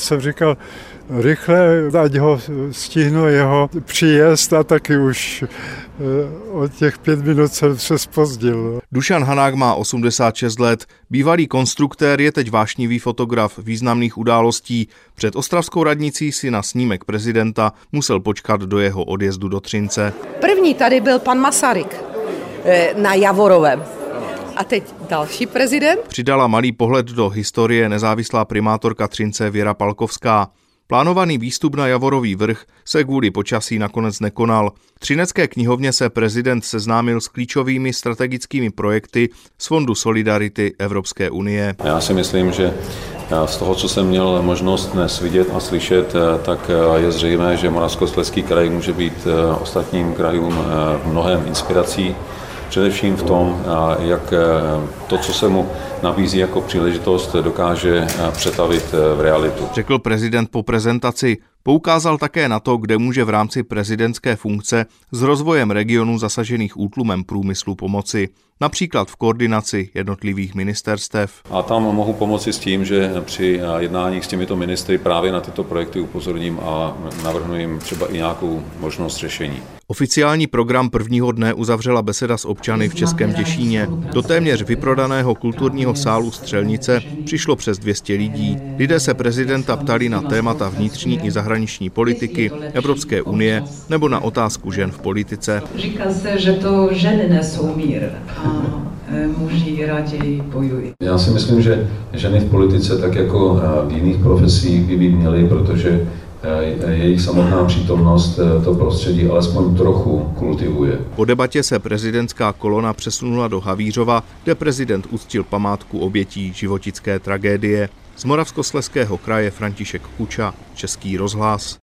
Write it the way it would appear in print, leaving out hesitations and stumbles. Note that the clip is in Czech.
Jsem říkal, rychle, ať ho stihnu jeho příjezd a taky už o těch 5 minut jsem se zpozdil. Dušan Hanák má 86 let. Bývalý konstruktér je teď vášnivý fotograf významných událostí. Před ostravskou radnicí si na snímek prezidenta musel počkat do jeho odjezdu do Třince. První tady byl pan Masaryk na Javorovém. A teď další prezident. Přidala malý pohled do historie nezávislá primátorka Třince Věra Palkovská. Plánovaný výstup na Javorový vrch se kvůli počasí nakonec nekonal. V Třinecké knihovně se prezident seznámil s klíčovými strategickými projekty z Fondu Solidarity Evropské unie. Já si myslím, že z toho, co jsem měl možnost dnes vidět a slyšet, tak je zřejmé, že Moravskoslezský kraj může být ostatním krajům mnohem inspirací. Především v tom, jak to, co se mu nabízí jako příležitost, dokáže přetavit v realitu. Řekl prezident po prezentaci. Poukázal také na to, kde může v rámci prezidentské funkce s rozvojem regionů zasažených útlumem průmyslu pomoci. Například v koordinaci jednotlivých ministerstev. A tam mohu pomoci s tím, že při jednáních s těmito ministry právě na tyto projekty upozorním a navrhnu jim třeba i nějakou možnost řešení. Oficiální program prvního dne uzavřela beseda s občany v Českém Těšíně. Do téměř vyprodaného kulturního sálu Střelnice přišlo přes 200 lidí. Lidé se prezidenta ptali na témata vnitřní i zahraniční politiky, Evropské unie nebo na otázku žen v politice. Říká se, že to ženy nesou mír a muži raději bojují. Já si myslím, že ženy v politice, tak jako v jiných profesích, by měly, protože jejich samotná přítomnost to prostředí alespoň trochu kultivuje. Po debatě se prezidentská kolona přesunula do Havířova, kde prezident uctil památku obětí životické tragédie. Z Moravskoslezského kraje František Kuča, Český rozhlas.